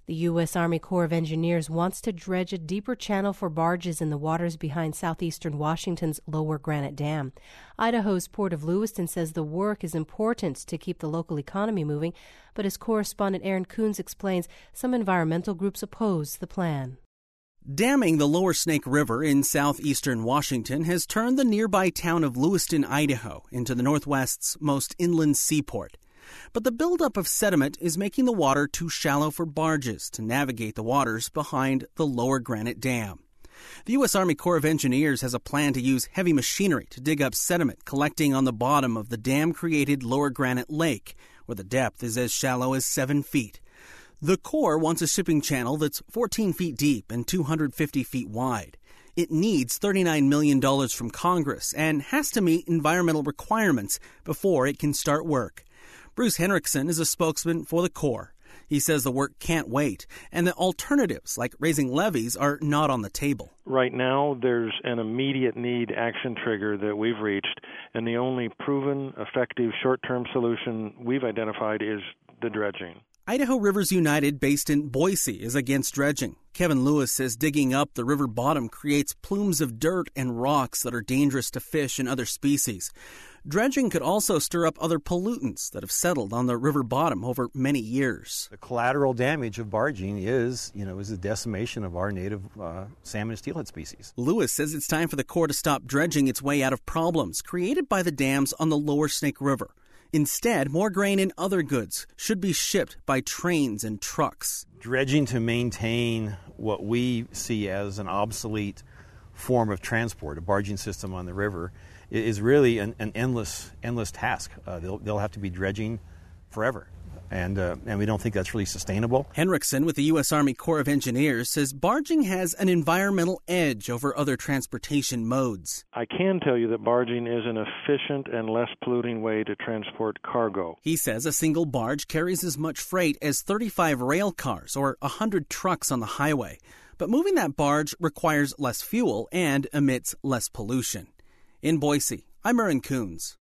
The U.S. Army Corps of Engineers wants to dredge a deeper channel for barges in the waters behind southeastern Washington's Lower Granite Dam. Idaho's Port of Lewiston says the work is important to keep the local economy moving, but as correspondent Aaron Coons explains, some environmental groups oppose the plan. Damming the Lower Snake River in southeastern Washington has turned the nearby town of Lewiston, Idaho, into the Northwest's most inland seaport. But the buildup of sediment is making the water too shallow for barges to navigate the waters behind the Lower Granite Dam. The U.S. Army Corps of Engineers has a plan to use heavy machinery to dig up sediment collecting on the bottom of the dam-created Lower Granite Lake, where the depth is as shallow as 7 feet. The Corps wants a shipping channel that's 14 feet deep and 250 feet wide. It needs $39 million from Congress and has to meet environmental requirements before it can start work. Bruce Henriksen is a spokesman for the Corps. He says the work can't wait and that alternatives like raising levees are not on the table. Right now, there's an immediate need action trigger that we've reached, and the only proven, effective, short-term solution we've identified is the dredging. Idaho Rivers United, based in Boise, is against dredging. Kevin Lewis says digging up the river bottom creates plumes of dirt and rocks that are dangerous to fish and other species. Dredging could also stir up other pollutants that have settled on the river bottom over many years. The collateral damage of barging is the decimation of our native salmon and steelhead species. Lewis says it's time for the Corps to stop dredging its way out of problems created by the dams on the Lower Snake River. Instead, more grain and other goods should be shipped by trains and trucks. Dredging to maintain what we see as an obsolete form of transport, a barging system on the river, is really an endless task. They'll have to be dredging forever. And we don't think that's really sustainable. Henriksen with the U.S. Army Corps of Engineers says barging has an environmental edge over other transportation modes. I can tell you that barging is an efficient and less polluting way to transport cargo. He says a single barge carries as much freight as 35 rail cars or 100 trucks on the highway. But moving that barge requires less fuel and emits less pollution. In Boise, I'm Aaron Coons.